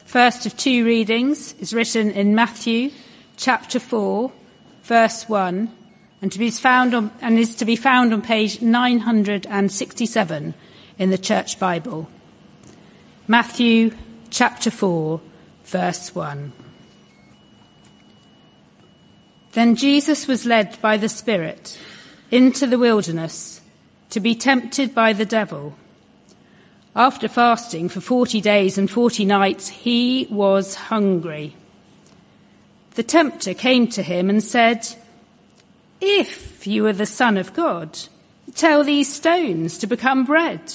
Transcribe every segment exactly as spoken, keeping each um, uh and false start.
First of two readings is written in Matthew chapter four, verse one, and to be found on, and is to be found on page nine hundred sixty-seven in the Church Bible. Matthew chapter four, verse one. Then Jesus was led by the Spirit into the wilderness to be tempted by the devil. After fasting for forty days and forty nights, he was hungry. The tempter came to him and said, "If you are the Son of God, tell these stones to become bread."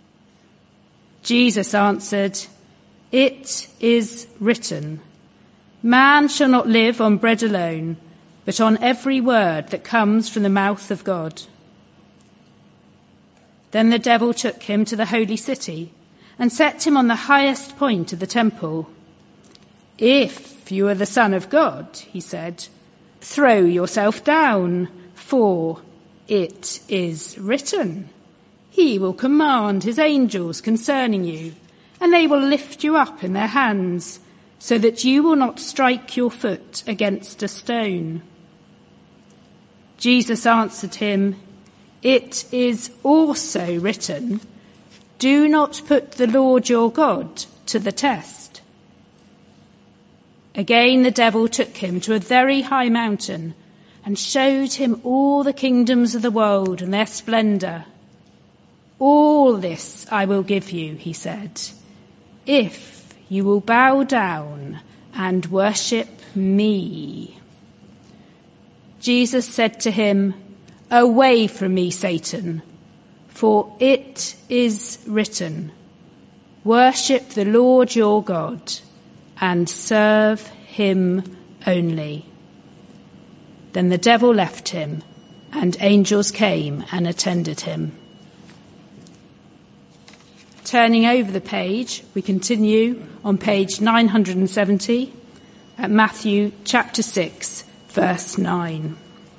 Jesus answered, "It is written, man shall not live on bread alone, but on every word that comes from the mouth of God." Then the devil took him to the holy city and set him on the highest point of the temple. "If you are the Son of God," he said, "throw yourself down, for it is written, he will command his angels concerning you, and they will lift you up in their hands, so that you will not strike your foot against a stone." Jesus answered him, "It is also written, do not put the Lord your God to the test." Again the devil took him to a very high mountain and showed him all the kingdoms of the world and their splendor. "All this I will give you," he said, "if you will bow down and worship me." Jesus said to him, "Away from me, Satan, for it is written, worship the Lord your God and serve him only." Then the devil left him, and angels came and attended him. Turning over the page, we continue on page nine hundred seventy at Matthew chapter six, verse nine.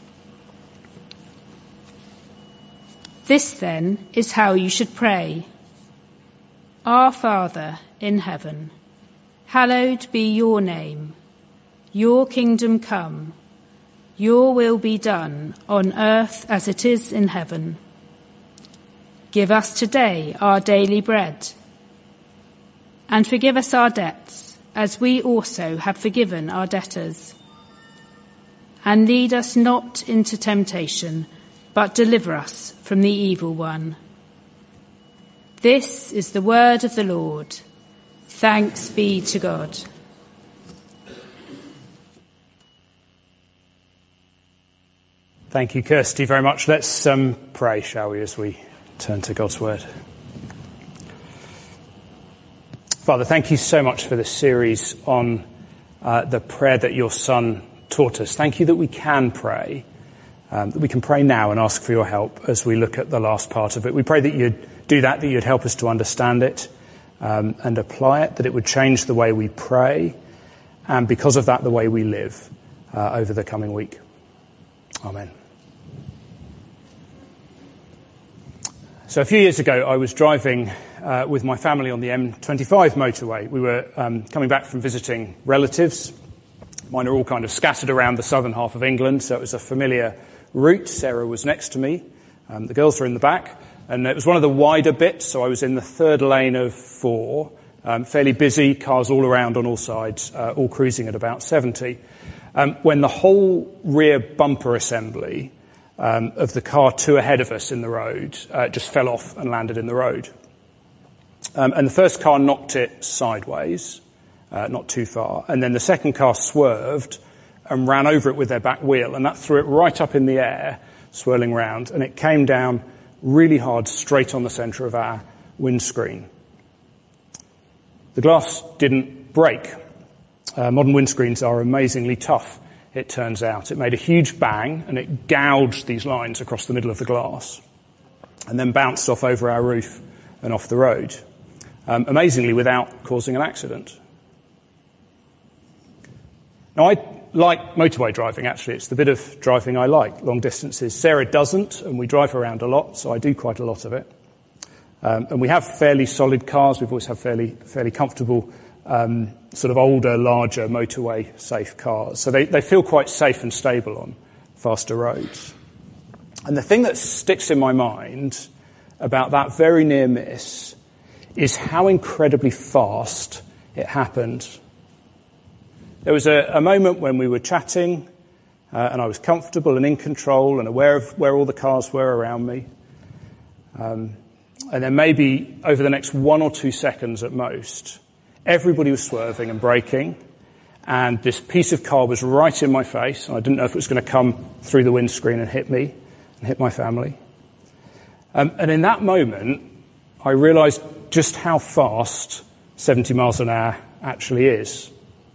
"This then is how you should pray. Our Father in heaven, hallowed be your name. Your kingdom come. Your will be done on earth as it is in heaven. Give us today our daily bread. And forgive us our debts, as we also have forgiven our debtors. And lead us not into temptation, but deliver us from the evil one." This is the word of the Lord. Thanks be to God. Thank you, Kirsty, very much. Let's um, pray, shall we, as we turn to God's word. Father, thank you so much for this series on uh, the prayer that your Son taught us. Thank you that we can pray, um, that we can pray now and ask for your help as we look at the last part of it. We pray that you'd do that, that you'd help us to understand it um, and apply it, that it would change the way we pray, and because of that, the way we live uh, over the coming week. Amen. So a few years ago, I was driving uh, with my family on the M twenty-five motorway. We were um, coming back from visiting relatives. Mine are all kind of scattered around the southern half of England, so it was a familiar route. Sarah was next to me. Um, the girls were in the back, and it was one of the wider bits, so I was in the third lane of four. Um, fairly busy, cars all around on all sides, uh, all cruising at about seventy. Um, when the whole rear bumper assembly um, of the car two ahead of us in the road uh, just fell off and landed in the road. Um, and the first car knocked it sideways, uh, not too far, and then the second car swerved and ran over it with their back wheel, and that threw it right up in the air, swirling round, and it came down really hard straight on the centre of our windscreen. The glass didn't break. Uh, modern windscreens are amazingly tough, it turns out. It made a huge bang, and it gouged these lines across the middle of the glass, and then bounced off over our roof and off the road, um, amazingly without causing an accident. Now, I like motorway driving, actually. It's the bit of driving I like, long distances. Sarah doesn't, and we drive around a lot, so I do quite a lot of it. Um, and we have fairly solid cars. We've always had fairly fairly comfortable um, sort of older, larger motorway safe cars. So they, they feel quite safe and stable on faster roads. And the thing that sticks in my mind about that very near miss is how incredibly fast it happened. There was a, a moment when we were chatting, uh, and I was comfortable and in control and aware of where all the cars were around me. Um, and then maybe over the next one or two seconds at most, everybody was swerving and braking, and this piece of car was right in my face, and I didn't know if it was going to come through the windscreen and hit me and hit my family. Um, and in that moment, I realised just how fast seventy miles an hour actually is.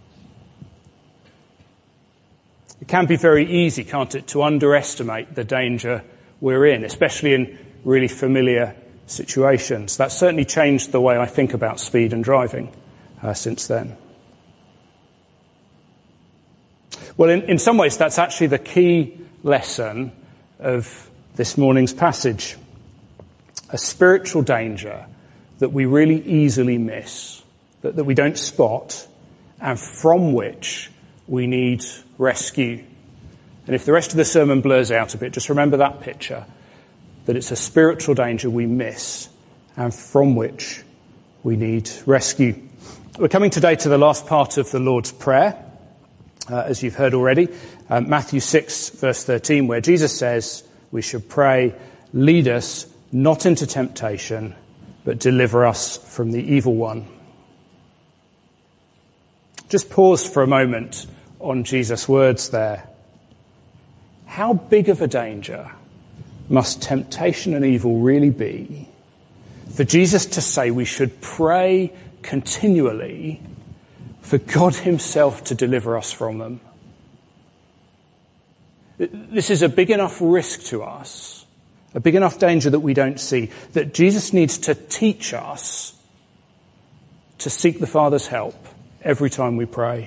It can be very easy, can't it, to underestimate the danger we're in, especially in really familiar situations. That's certainly changed the way I think about speed and driving uh, since then. Well, in, in some ways, that's actually the key lesson of this morning's passage. A spiritual danger that we really easily miss, that, that we don't spot, and from which we need rescue. And if the rest of the sermon blurs out a bit, just remember that picture, that it's a spiritual danger we miss and from which we need rescue. We're coming today to the last part of the Lord's Prayer, uh, as you've heard already, um, Matthew six, verse thirteen, where Jesus says we should pray, lead us not into temptation, but deliver us from the evil one. Just pause for a moment on Jesus' words there. How big of a danger must temptation and evil really be for Jesus to say we should pray continually for God himself to deliver us from them? This is a big enough risk to us, a big enough danger that we don't see, that Jesus needs to teach us to seek the Father's help every time we pray.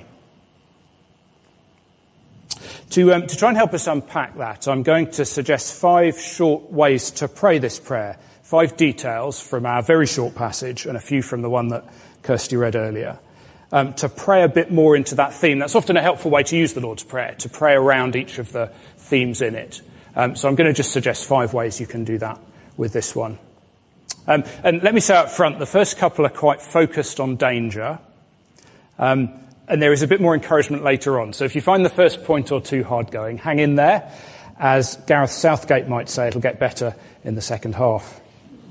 To, um, to try and help us unpack that, I'm going to suggest five short ways to pray this prayer. Five details from our very short passage and a few from the one that Kirsty read earlier. Um, to pray a bit more into that theme. That's often a helpful way to use the Lord's Prayer, to pray around each of the themes in it. Um, so I'm going to just suggest five ways you can do that with this one. Um, and let me say up front, the first couple are quite focused on danger. Um, And there is a bit more encouragement later on. So if you find the first point or two hard going, hang in there. As Gareth Southgate might say, it'll get better in the second half.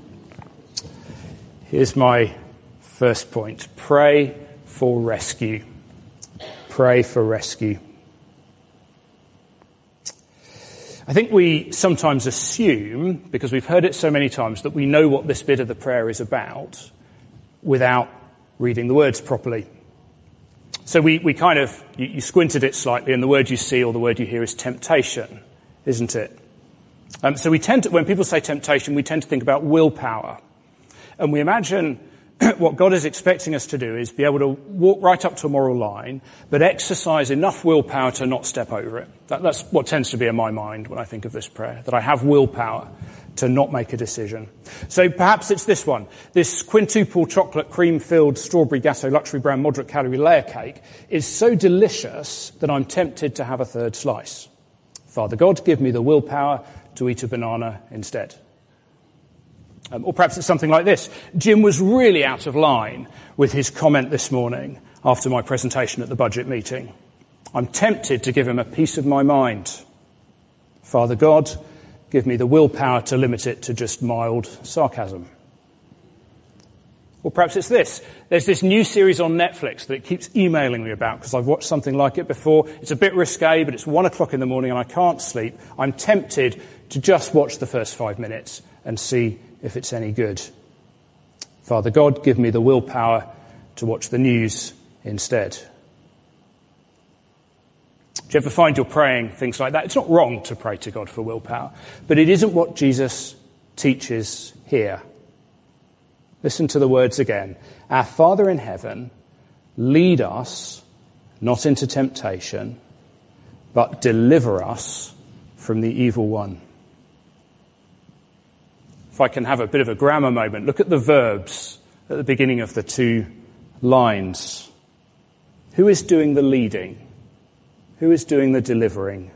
Here's my first point. Pray for rescue. Pray for rescue. I think we sometimes assume, because we've heard it so many times, that we know what this bit of the prayer is about without reading the words properly. So we, we kind of, you, you squint at it slightly, and the word you see or the word you hear is temptation, isn't it? Um, so we tend to, when people say temptation, we tend to think about willpower. And we imagine what God is expecting us to do is be able to walk right up to a moral line, but exercise enough willpower to not step over it. That, that's what tends to be in my mind when I think of this prayer, that I have willpower to not make a decision. So perhaps it's this one. This quintuple chocolate cream-filled strawberry gatto luxury brand moderate calorie layer cake is so delicious that I'm tempted to have a third slice. Father God, give me the willpower to eat a banana instead. Um, or perhaps it's something like this. Jim was really out of line with his comment this morning after my presentation at the budget meeting. I'm tempted to give him a piece of my mind. Father God, give me the willpower to limit it to just mild sarcasm. Or perhaps it's this. There's this new series on Netflix that it keeps emailing me about because I've watched something like it before. It's a bit risque, but it's one o'clock in the morning and I can't sleep. I'm tempted to just watch the first five minutes and see if it's any good. Father God, give me the willpower to watch the news instead. Do you ever find you're praying things like that? It's not wrong to pray to God for willpower, but it isn't what Jesus teaches here. Listen to the words again. Our Father in heaven, lead us not into temptation, but deliver us from the evil one. If I can have a bit of a grammar moment, look at the verbs at the beginning of the two lines. Who is doing the leading? Who is doing the delivering?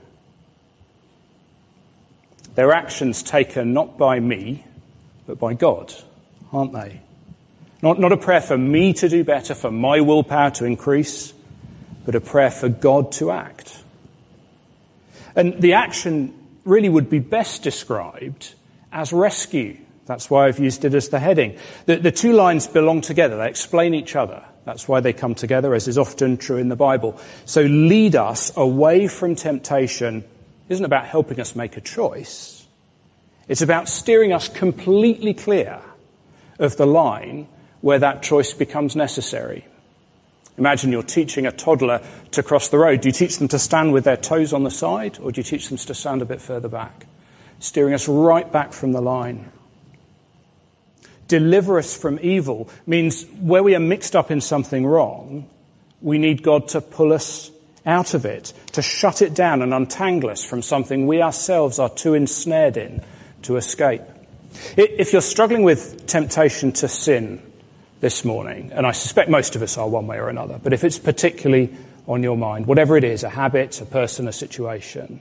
They're actions taken not by me, but by God, aren't they? Not, not a prayer for me to do better, for my willpower to increase, but a prayer for God to act. And the action really would be best described as rescue. That's why I've used it as the heading. The, the two lines belong together. They explain each other. That's why they come together, as is often true in the Bible. So lead us away from temptation isn't about helping us make a choice. It's about steering us completely clear of the line where that choice becomes necessary. Imagine you're teaching a toddler to cross the road. Do you teach them to stand with their toes on the side, or do you teach them to stand a bit further back? Steering us right back from the line. Deliver us from evil means where we are mixed up in something wrong, we need God to pull us out of it, to shut it down and untangle us from something we ourselves are too ensnared in to escape. If you're struggling with temptation to sin this morning, and I suspect most of us are one way or another, but if it's particularly on your mind, whatever it is, a habit, a person, a situation,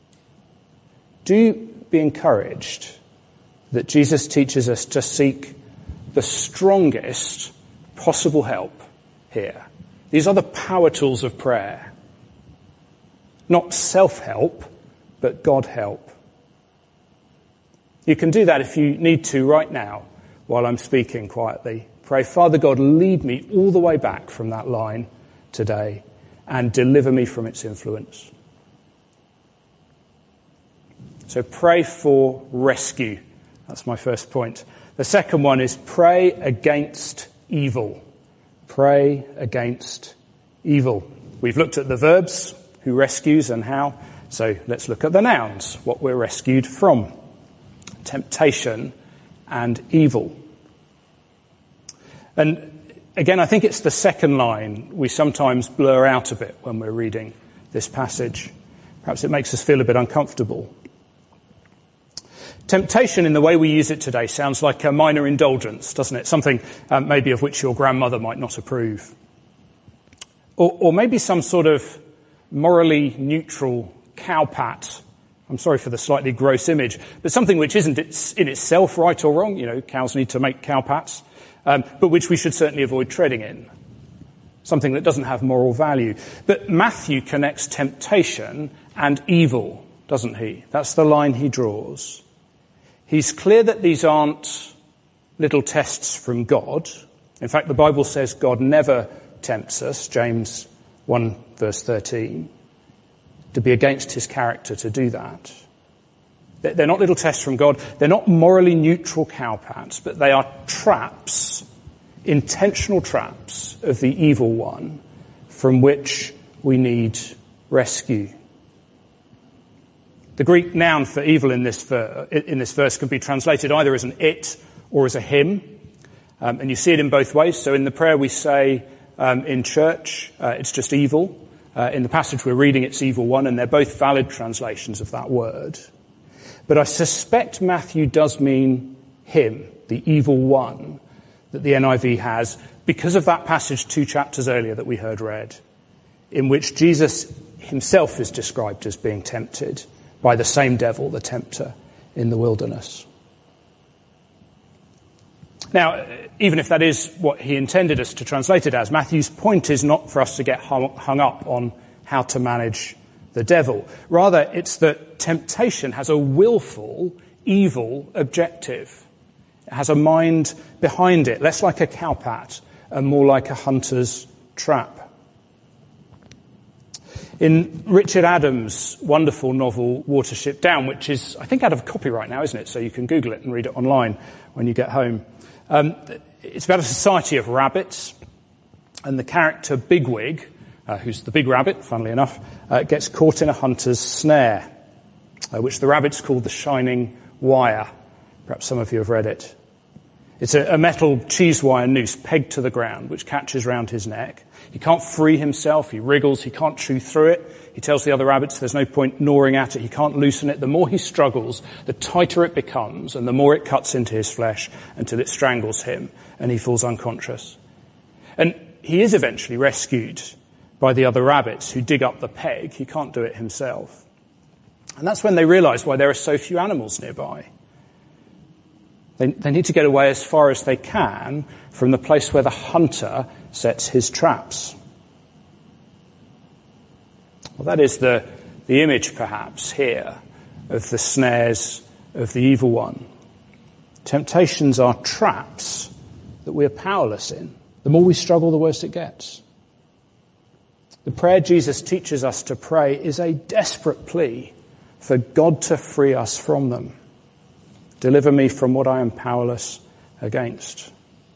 do be encouraged that Jesus teaches us to seek the strongest possible help here. These are the power tools of prayer. Not self-help, but God help. You can do that if you need to right now while I'm speaking quietly. Pray, Father God, lead me all the way back from that line today and deliver me from its influence. So pray for rescue. That's my first point. The second one is pray against evil. Pray against evil. We've looked at the verbs, who rescues and how. So let's look at the nouns, what we're rescued from. Temptation and evil. And again, I think it's the second line we sometimes blur out a bit when we're reading this passage. Perhaps it makes us feel a bit uncomfortable. Temptation, in the way we use it today, sounds like a minor indulgence, doesn't it? Something um, maybe of which your grandmother might not approve. Or, or maybe some sort of morally neutral cowpat. I'm sorry for the slightly gross image, but something which isn't in itself right or wrong. You know, cows need to make cowpats, um, but which we should certainly avoid treading in. Something that doesn't have moral value. But Matthew connects temptation and evil, doesn't he? That's the line he draws. He's clear that these aren't little tests from God. In fact, the Bible says God never tempts us, James one verse thirteen, to be against his character to do that. They're not little tests from God. They're not morally neutral cowpats, but they are traps, intentional traps of the evil one from which we need rescue. The Greek noun for evil in this, ver- in this verse can be translated either as an it or as a him. Um, and you see it in both ways. So in the prayer we say um, in church, uh, it's just evil. Uh, in the passage we're reading, it's evil one, and they're both valid translations of that word. But I suspect Matthew does mean him, the evil one, that the N I V has, because of that passage two chapters earlier that we heard read, in which Jesus himself is described as being tempted by the same devil, the tempter, in the wilderness. Now, even if that is what he intended us to translate it as, Matthew's point is not for us to get hung, hung up on how to manage the devil. Rather, it's that temptation has a willful, evil objective. It has a mind behind it, less like a cowpat and more like a hunter's trap. In Richard Adams' wonderful novel, Watership Down, which is, I think, out of copyright now, isn't it? So you can Google it and read it online when you get home. Um, it's about a society of rabbits, and the character Bigwig, uh, who's the big rabbit, funnily enough, uh, gets caught in a hunter's snare, uh, which the rabbits call the Shining Wire. Perhaps some of you have read it. It's a, a metal cheese wire noose pegged to the ground, which catches round his neck. He can't free himself, he wriggles, he can't chew through it. He tells the other rabbits there's no point gnawing at it, he can't loosen it. The more he struggles, the tighter it becomes, and the more it cuts into his flesh until it strangles him, and he falls unconscious. And he is eventually rescued by the other rabbits who dig up the peg. He can't do it himself. And that's when they realise why there are so few animals nearby. They, they need to get away as far as they can from the place where the hunter sets his traps. Well, that is the, the image, perhaps, here of the snares of the evil one. Temptations are traps that we are powerless in. The more we struggle, the worse it gets. The prayer Jesus teaches us to pray is a desperate plea for God to free us from them. Deliver me from what I am powerless against.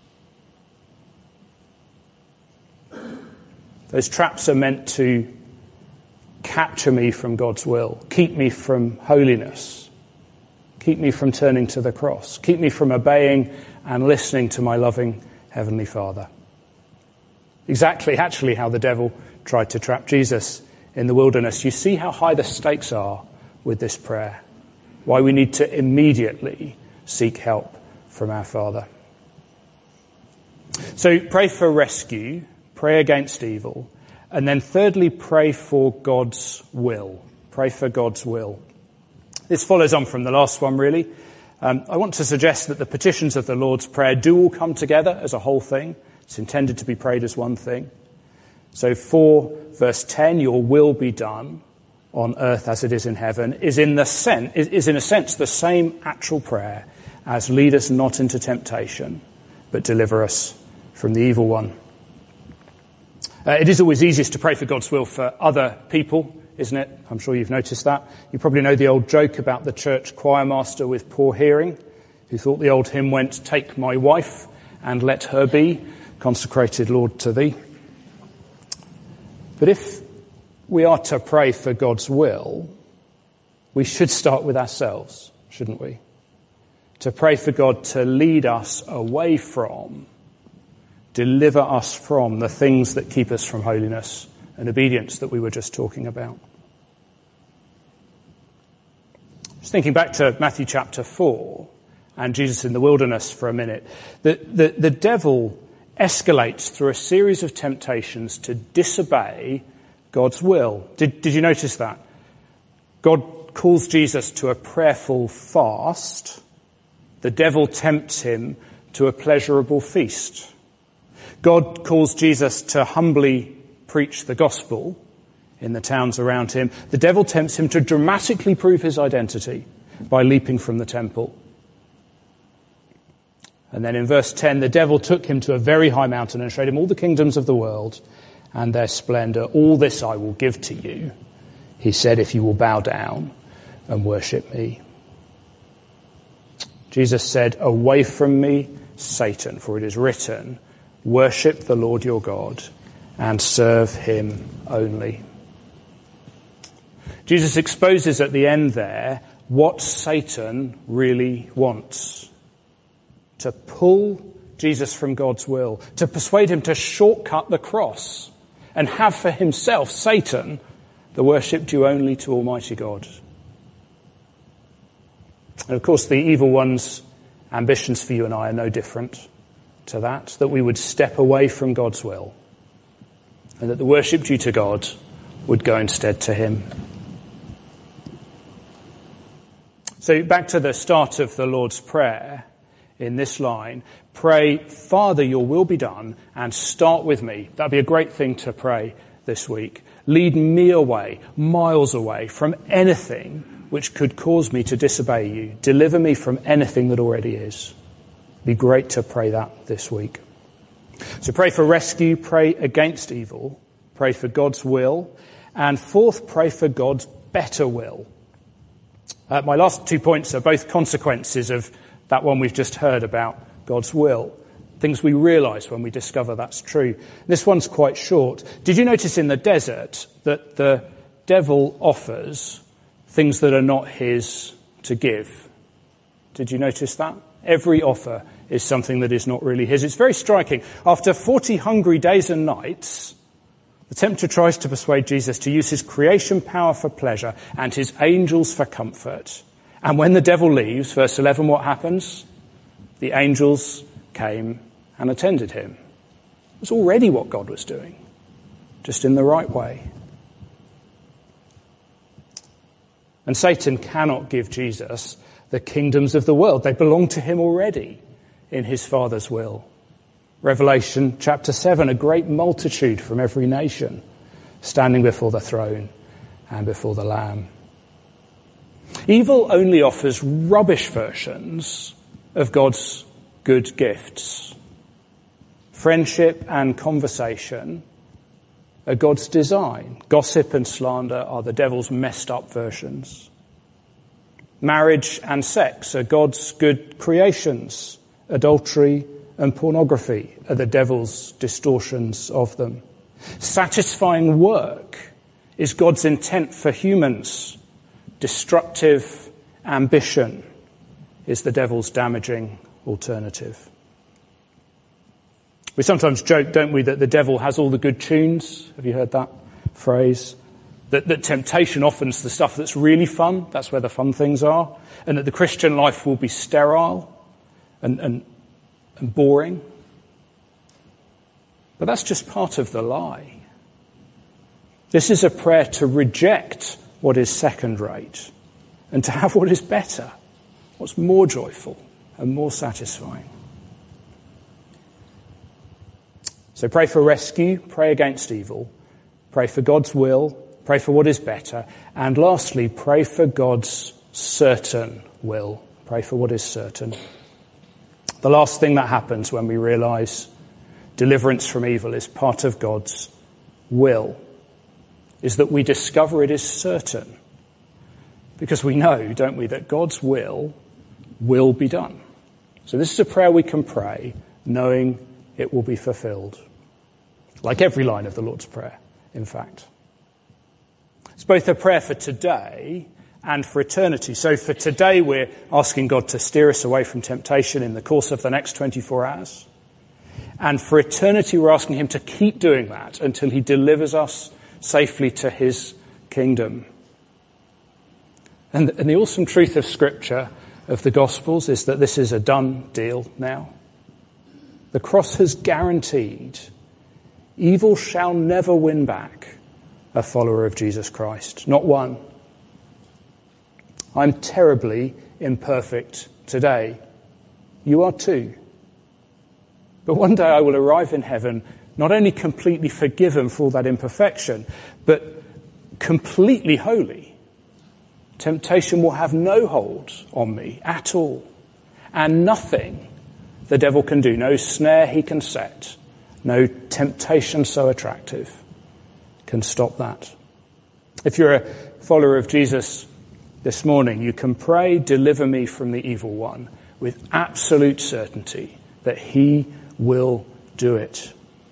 Those traps are meant to capture me from God's will, keep me from holiness, keep me from turning to the cross, keep me from obeying and listening to my loving Heavenly Father. Exactly, actually, how the devil tried to trap Jesus in the wilderness. You see how high the stakes are with this prayer, why we need to immediately seek help from our Father. So pray for rescue, pray against evil, and then thirdly, pray for God's will. Pray for God's will. This follows on from the last one, really. Um, I want to suggest that the petitions of the Lord's Prayer do all come together as a whole thing. It's intended to be prayed as one thing. So for verse ten, your will be done on earth as it is in heaven, is in the sense, is in a sense the same actual prayer as lead us not into temptation, but deliver us from the evil one. Uh, it is always easiest to pray for God's will for other people, isn't it? I'm sure you've noticed that. You probably know the old joke about the church choir master with poor hearing, who thought the old hymn went, "Take my wife and let her be consecrated, Lord, to thee." But if we are to pray for God's will, we should start with ourselves, shouldn't we? To pray for God to lead us away from, deliver us from the things that keep us from holiness and obedience that we were just talking about. Just thinking back to Matthew chapter four and Jesus in the wilderness for a minute. The, the, the devil escalates through a series of temptations to disobey God's will. Did, did you notice that? God calls Jesus to a prayerful fast. The devil tempts him to a pleasurable feast. God calls Jesus to humbly preach the gospel in the towns around him. The devil tempts him to dramatically prove his identity by leaping from the temple. And then in verse ten, the devil took him to a very high mountain and showed him all the kingdoms of the world and their splendor. All this I will give to you, he said, if you will bow down and worship me. Jesus said, away from me, Satan, for it is written, worship the Lord your God and serve him only. Jesus exposes at the end there what Satan really wants. To pull Jesus from God's will, to persuade him to shortcut the cross and have for himself, Satan, the worship due only to Almighty God. And of course, the evil one's ambitions for you and I are no different to that, that we would step away from God's will and that the worship due to God would go instead to him. So back to the start of the Lord's Prayer in this line, pray, Father, your will be done, and start with me. That'd be a great thing to pray this week. Lead me away, miles away from anything which could cause me to disobey you. Deliver me from anything that already is. Be great to pray that this week. So pray for rescue, pray against evil, pray for God's will, and fourth, pray for God's better will. Uh, my last two points are both consequences of that one we've just heard about God's will. Things we realise when we discover that's true. This one's quite short. Did you notice in the desert that the devil offers things that are not his to give? Did you notice that? Every offer is something that is not really his. It's very striking. After forty hungry days and nights, the tempter tries to persuade Jesus to use his creation power for pleasure and his angels for comfort. And when the devil leaves, verse eleven, what happens? The angels came and attended him. It was already what God was doing. just in the right way. And Satan cannot give Jesus the kingdoms of the world. They belong to him already in his Father's will. Revelation chapter seven, a great multitude from every nation standing before the throne and before the Lamb. Evil only offers rubbish versions of God's good gifts. Friendship and conversation are God's design. Gossip and slander are the devil's messed up versions. Marriage and sex are God's good creations. Adultery and pornography are the devil's distortions of them. Satisfying work is God's intent for humans. Destructive ambition is the devil's damaging alternative. We sometimes joke, don't we, that the devil has all the good tunes. Have you heard that phrase? That, that temptation often's the stuff that's really fun. That's where the fun things are. And that the Christian life will be sterile and, and, and boring. But that's just part of the lie. This is a prayer to reject what is second-rate and to have what is better, what's more joyful and more satisfying. So pray for rescue, pray against evil, pray for God's will, pray for what is better, and lastly, pray for God's certain will. Pray for what is certain. The last thing that happens when we realise deliverance from evil is part of God's will is that we discover it is certain. Because we know, don't we, that God's will will be done. So this is a prayer we can pray knowing it will be fulfilled. Like every line of the Lord's Prayer, in fact. It's both a prayer for today and for eternity. So for today, we're asking God to steer us away from temptation in the course of the next twenty-four hours. And for eternity, we're asking him to keep doing that until he delivers us safely to his kingdom. And, and the awesome truth of Scripture, of the Gospels, is that this is a done deal now. The cross has guaranteed evil shall never win back a follower of Jesus Christ. Not one. I'm terribly imperfect today. You are too. But one day I will arrive in heaven not only completely forgiven for all that imperfection, but completely holy. Temptation will have no hold on me at all. And nothing the devil can do, no snare he can set, no temptation so attractive can stop that. If you're a follower of Jesus this morning, you can pray, deliver me from the evil one, with absolute certainty that he will do it.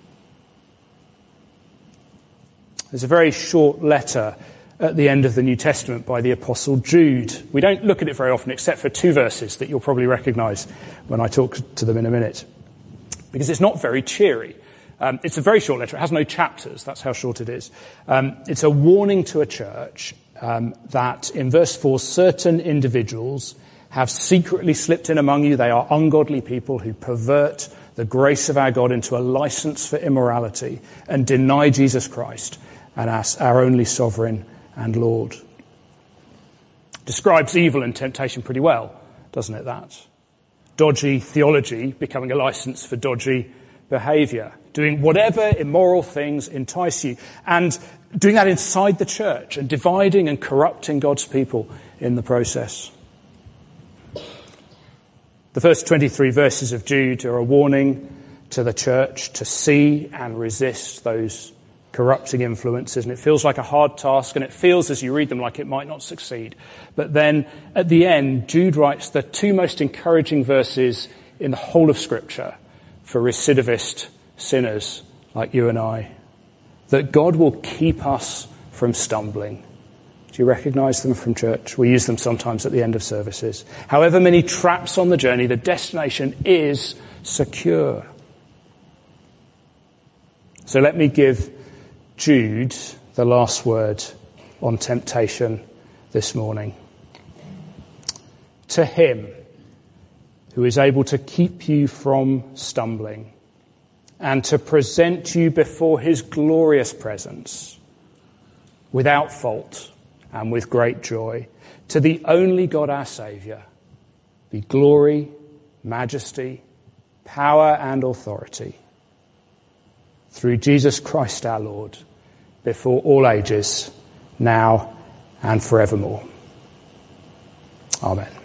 There's a very short letter at the end of the New Testament by the Apostle Jude. We don't look at it very often except for two verses that you'll probably recognise when I talk to them in a minute. Because it's not very cheery. Um, it's a very short letter. It has no chapters. That's how short it is. Um, it's a warning to a church um, that in verse four, certain individuals have secretly slipped in among you. They are ungodly people who pervert the grace of our God into a license for immorality and deny Jesus Christ and us, our only sovereign and Lord. Describes evil and temptation pretty well, doesn't it, that? Dodgy theology becoming a license for dodgy behaviour. Doing whatever immoral things entice you. And doing that inside the church and dividing and corrupting God's people in the process. The first twenty-three verses of Jude are a warning to the church to see and resist those corrupting influences, and it feels like a hard task, and it feels as you read them like it might not succeed. But then at the end, Jude writes the two most encouraging verses in the whole of Scripture for recidivist sinners like you and I, that God will keep us from stumbling. Do you recognise them from church? We use them sometimes at the end of services. However many traps on the journey, the destination is secure. So let me give Jude the last word on temptation this morning. To him who is able to keep you from stumbling and to present you before his glorious presence, without fault and with great joy. To the only God our Saviour be glory, majesty, power and authority, through Jesus Christ our Lord, before all ages, now and forevermore. Amen.